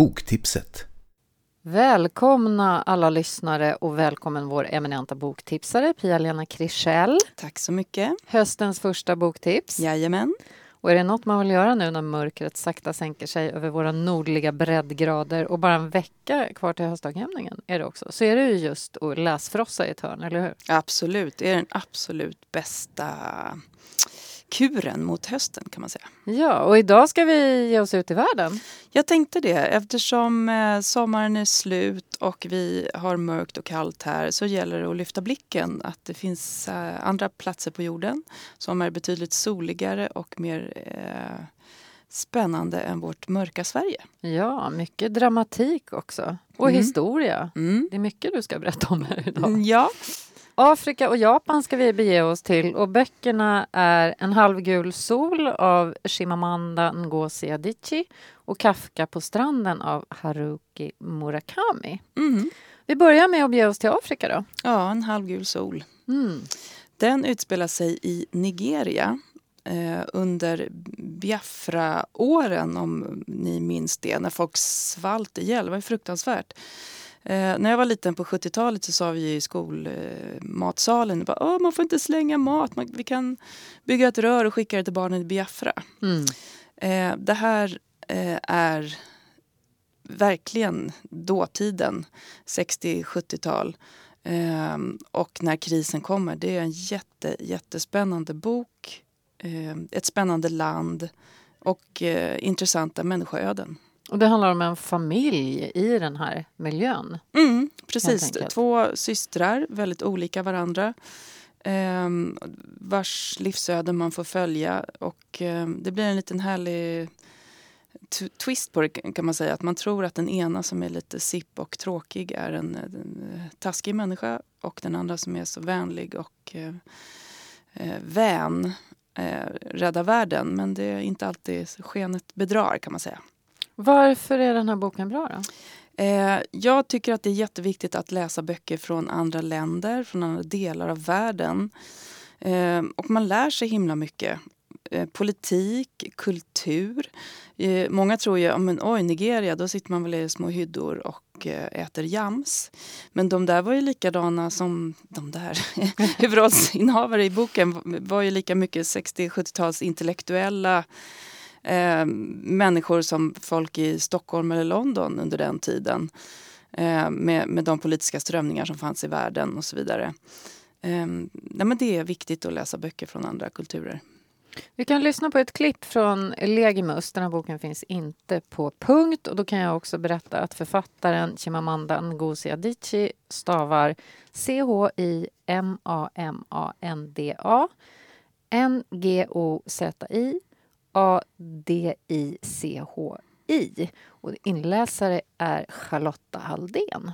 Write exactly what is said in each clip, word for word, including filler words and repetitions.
boktipset. Välkomna alla lyssnare och välkommen vår eminenta boktipsare Pia-Lena Krischell. Tack så mycket. Höstens första boktips. Jajamän. Och är det något man vill göra nu när mörkret sakta sänker sig över våra nordliga breddgrader och bara en vecka kvar till höstdaghämningen är det också, så är det ju just att läsfrossa i ett hörn, eller hur? Absolut, det är den absolut bästa kuren mot hösten kan man säga. Ja, och idag ska vi ge oss ut i världen. Jag tänkte det, eftersom eh, sommaren är slut och vi har mörkt och kallt här så gäller det att lyfta blicken att det finns eh, andra platser på jorden som är betydligt soligare och mer eh, spännande än vårt mörka Sverige. Ja, mycket dramatik också. Och Mm. historia. Mm. Det är mycket du ska berätta om här idag. Ja. Afrika och Japan ska vi bege oss till och böckerna är En halvgul sol av Chimamanda Ngozi Adichie och Kafka på stranden av Haruki Murakami. Mm. Vi börjar med att bege oss till Afrika då. Ja, En halvgul sol. Mm. Den utspelar sig i Nigeria eh, under Biafra-åren, om ni minns det, när folk svalt ihjäl. Det var ju fruktansvärt. Eh, när jag var liten på sjuttiotalet så sa vi i skolmatsalen eh, att man får inte slänga mat, man, vi kan bygga ett rör och skicka det till barnen i Biafra. Mm. Eh, det här eh, är verkligen dåtiden, sextio-sjuttiotal. Eh, och när krisen kommer, det är en jätte, jättespännande bok, eh, ett spännande land och eh, intressanta människoöden. Och det handlar om en familj i den här miljön. Mm, precis, två systrar, väldigt olika varandra, eh, vars livsöden man får följa. Och eh, det blir en liten härlig t- twist på det kan man säga. Att man tror att den ena som är lite sipp och tråkig är en, en taskig människa. Och den andra som är så vänlig och eh, vän eh, räddar världen. Men det är inte alltid skenet bedrar kan man säga. Varför är den här boken bra då? Eh, jag tycker att det är jätteviktigt att läsa böcker från andra länder, från andra delar av världen. Eh, och man lär sig himla mycket. Eh, politik, kultur. Eh, många tror ju, men oj, Nigeria, då sitter man väl i små hyddor och eh, äter jams. Men de där var ju likadana som de där huvudrollsinnehavare i boken var ju lika mycket sextio-sjuttio-tals intellektuella Eh, människor som folk i Stockholm eller London under den tiden eh, med, med de politiska strömningar som fanns i världen och så vidare. Eh, nej, men det är viktigt att läsa böcker från andra kulturer. Vi kan lyssna på ett klipp från Legimus. Den här boken finns inte på punkt och då kan jag också berätta att författaren Chimamanda Ngozi Adichie stavar C H I M A M A N D A N G O Z I A D I C H I och inläsare är Charlotta Halldén.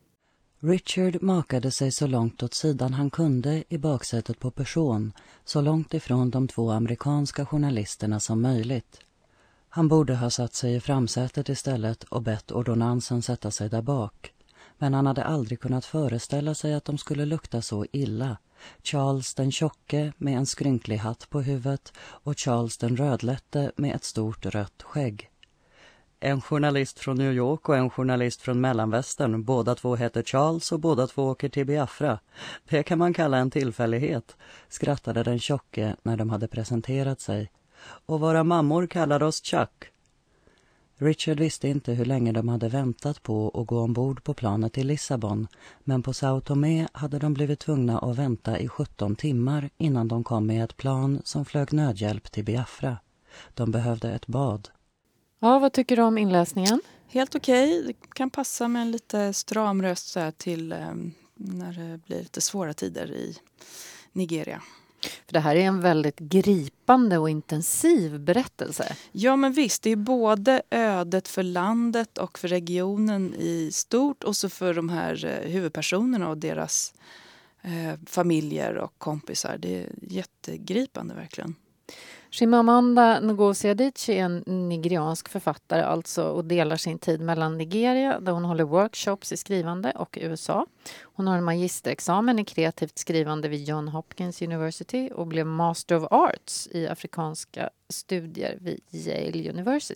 Richard makade sig så långt åt sidan han kunde i baksätet på person, så långt ifrån de två amerikanska journalisterna som möjligt. Han borde ha satt sig i framsätet istället och bett ordonansen sätta sig där bak. Men han hade aldrig kunnat föreställa sig att de skulle lukta så illa. Charles den tjocke med en skrynklig hatt på huvudet och Charles den rödlätte med ett stort rött skägg. En journalist från New York och en journalist från Mellanvästern. Båda två heter Charles och båda två åker till Biafra. Det kan man kalla en tillfällighet, skrattade den tjocke när de hade presenterat sig. Och våra mammor kallade oss Chuck. Richard visste inte hur länge de hade väntat på att gå ombord på planet till Lissabon, men på Sao Tomé hade de blivit tvungna att vänta i sjutton timmar innan de kom med ett plan som flög nödhjälp till Biafra. De behövde ett bad. Ja, vad tycker du om inläsningen? Helt okej. Okay. Det kan passa med en lite stram röst så här till eh, när det blir lite svåra tider i Nigeria. För det här är en väldigt gripande och intensiv berättelse. Ja, men visst, det är både ödet för landet och för regionen i stort och så för de här eh, huvudpersonerna och deras eh, familjer och kompisar. Det är jättegripande verkligen. Chimamanda Ngozi Adichie är en nigeriansk författare alltså och delar sin tid mellan Nigeria där hon håller workshops i skrivande och U S A. Hon har en magisterexamen i kreativt skrivande vid Johns Hopkins University och blev Master of Arts i afrikanska studier vid Yale University.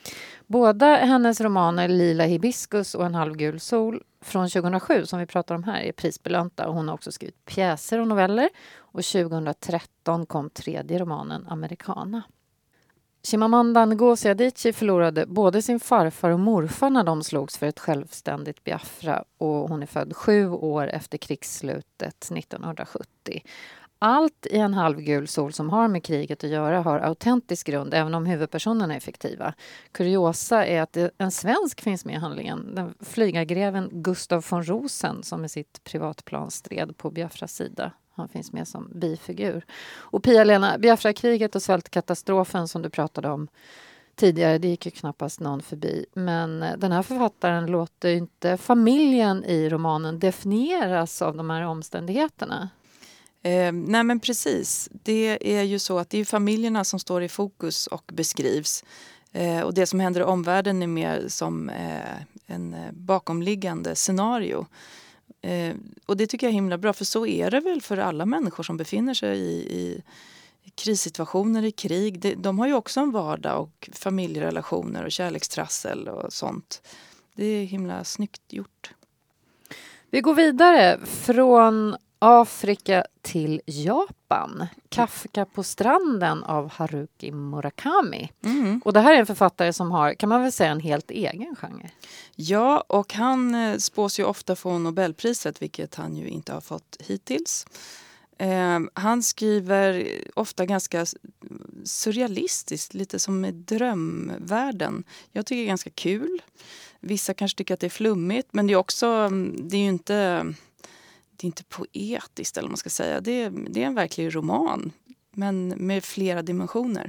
Båda hennes romaner Lila hibiskus och En halvgul sol från tjugohundrasju som vi pratar om här är prisbelönta. Hon har också skrivit pjäser och noveller. Och tjugohundratretton kom tredje romanen Americana. Chimamanda Ngozi Adichie förlorade både sin farfar och morfar när de slogs för ett självständigt Biafra. Och hon är född sju år efter krigsslutet nittonhundrasjuttio. Allt i En halvgul sol som har med kriget att göra har autentisk grund, även om huvudpersonerna är fiktiva. Kuriosa är att en svensk finns med i handlingen. Den flygargreven Gustav von Rosen som med sitt privatplan stred på Biafras sida. Han finns med som bifigur. Och Pia-Lena, Biafra-kriget och svältkatastrofen som du pratade om tidigare, det gick ju knappast någon förbi. Men den här författaren låter inte familjen i romanen definieras av de här omständigheterna. Eh, nej men precis. Det är ju så att det är familjerna som står i fokus och beskrivs. Eh, och det som händer i omvärlden är mer som eh, en bakomliggande scenario. Eh, och det tycker jag är himla bra, för så är det väl för alla människor som befinner sig i, i, i krissituationer, i krig. De, de har ju också en vardag och familjerelationer och kärlekstrassel och sånt. Det är himla snyggt gjort. Vi går vidare från Afrika till Japan. Kafka på stranden av Haruki Murakami. Mm. Och det här är en författare som har, kan man väl säga, en helt egen genre. Ja, och han spås ju ofta få Nobelpriset, vilket han ju inte har fått hittills. Eh, han skriver ofta ganska surrealistiskt, lite som i drömvärlden. Jag tycker det är ganska kul. Vissa kanske tycker att det är flummigt, men det är också, det är ju inte... Det är inte poetiskt eller vad man ska säga. Det är, det är en verklig roman, men med flera dimensioner.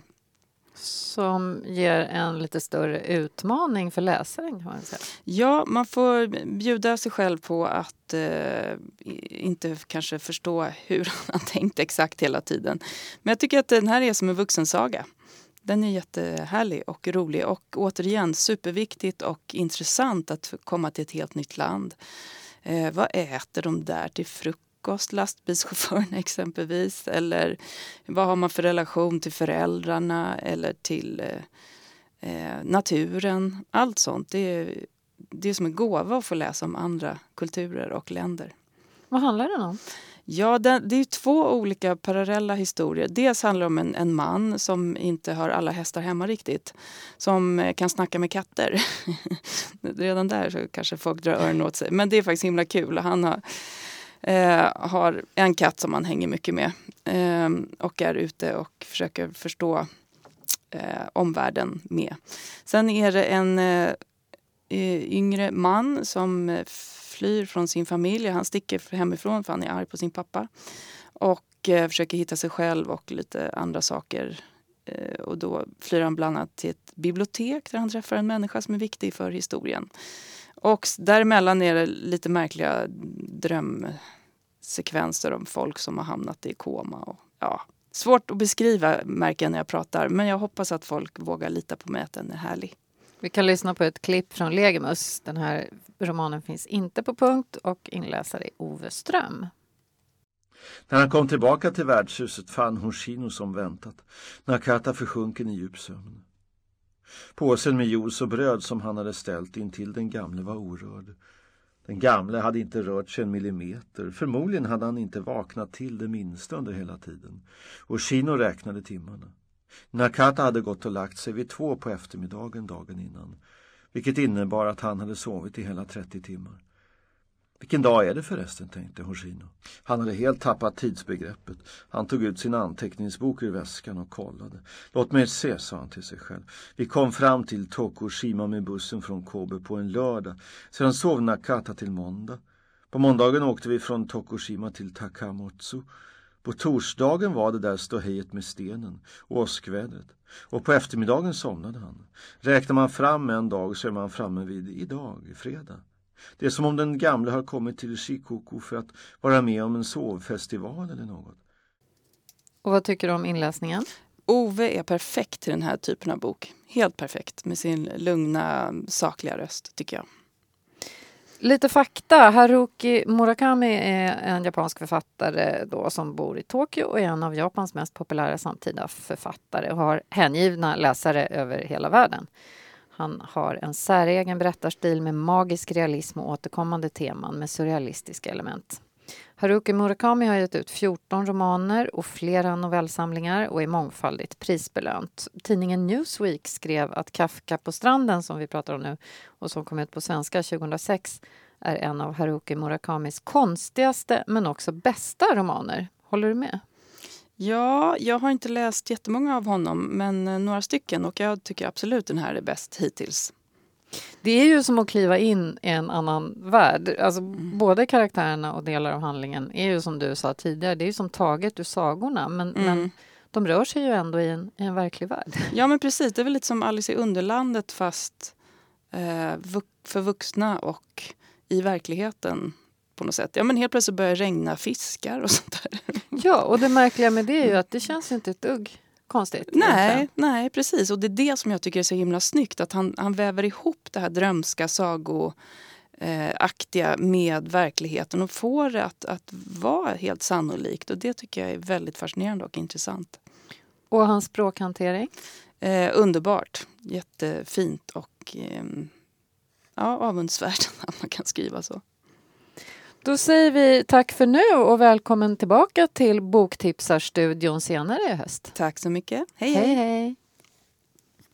Som ger en lite större utmaning för läsaren, kan man säga. Ja, man får bjuda sig själv på att eh, inte kanske förstå hur han tänkt exakt hela tiden. Men jag tycker att den här är som en vuxensaga. Den är jättehärlig och rolig och återigen superviktigt och intressant att komma till ett helt nytt land. Eh, vad äter de där till frukost, lastbilschaufförerna exempelvis? Eller vad har man för relation till föräldrarna eller till eh, naturen? Allt sånt. Det är, det är som en gåva att få läsa om andra kulturer och länder. Vad handlar det om? Ja, det, det är två olika parallella historier. Dels handlar det om en, en man som inte har alla hästar hemma riktigt. Som kan snacka med katter. Redan där så kanske folk drar öronen åt sig. Men det är faktiskt himla kul. Han har, eh, har en katt som han hänger mycket med. Eh, och är ute och försöker förstå eh, omvärlden med. Sen är det en eh, yngre man som flyr från sin familj. Han sticker hemifrån för han är arg på sin pappa. Och eh, försöker hitta sig själv och lite andra saker. Eh, och då flyr han bland annat till ett bibliotek där han träffar en människa som är viktig för historien. Och däremellan är det lite märkliga drömsekvenser om folk som har hamnat i koma. Och, ja, svårt att beskriva märker jag när jag pratar. Men jag hoppas att folk vågar lita på mig att den är härlig. Vi kan lyssna på ett klipp från Legimus. Den här romanen finns inte på punkt och inläsare är Ove Ström. När han kom tillbaka till värdshuset fann Hoshino som väntat, Nakata försjunken i djup sömn. Påsen med juice och bröd som han hade ställt in till den gamle var orörd. Den gamle hade inte rört sig en millimeter. Förmodligen hade han inte vaknat till det minsta under hela tiden. Hoshino räknade timmarna. Nakata hade gått och lagt sig vid två på eftermiddagen dagen innan, vilket innebar att han hade sovit i hela trettio timmar. Vilken dag är det förresten, tänkte Hoshino. Han hade helt tappat tidsbegreppet. Han tog ut sin anteckningsbok ur väskan och kollade. Låt mig se, sa han till sig själv. Vi kom fram till Tokushima med bussen från Kobe på en lördag. Sedan sov Nakata till måndag. På måndagen åkte vi från Tokushima till Takamotsu. På torsdagen var det där ståhejet med stenen och åskvädret. Och på eftermiddagen somnade han. Räknar man fram en dag så är man framme vid idag, fredag. Det är som om den gamla har kommit till Shikoku för att vara med om en sovfestival eller något. Och vad tycker du om inläsningen? Ove är perfekt till den här typen av bok. Helt perfekt med sin lugna, sakliga röst, tycker jag. Lite fakta. Haruki Murakami är en japansk författare då som bor i Tokyo och är en av Japans mest populära samtida författare och har hängivna läsare över hela världen. Han har en säregen berättarstil med magisk realism och återkommande teman med surrealistiska element. Haruki Murakami har gett ut fjorton romaner och flera novellsamlingar och är mångfaldigt prisbelönt. Tidningen Newsweek skrev att Kafka på stranden, som vi pratar om nu och som kom ut på svenska tjugohundrasex, är en av Haruki Murakamis konstigaste men också bästa romaner. Håller du med? Ja, jag har inte läst jättemånga av honom, men några stycken, och jag tycker absolut den här är bäst hittills. Det är ju som att kliva in i en annan värld. Alltså, Mm. både karaktärerna och delar av handlingen är ju, som du sa tidigare, det är ju som taget ur sagorna, men, Mm. men de rör sig ju ändå i en, i en verklig värld. Ja, men precis. Det är väl lite som Alice i Underlandet, fast eh, vux- för vuxna och i verkligheten på något sätt. Ja, men helt plötsligt börjar det regna fiskar och sånt där. Ja, och det märkliga med det är ju att det känns inte ett dugg konstigt. Nej, egentligen. nej, precis. Och det är det som jag tycker är så himla snyggt. Att han, han väver ihop det här drömska, sagoaktiga med verkligheten och får det att, att vara helt sannolikt. Och det tycker jag är väldigt fascinerande och intressant. Och hans språkhantering? Eh, underbart. Jättefint och eh, ja, avundsvärt att man kan skriva så. Då säger vi tack för nu och välkommen tillbaka till Boktipsarstudion senare i höst. Tack så mycket. Hej, Hej hej. hej!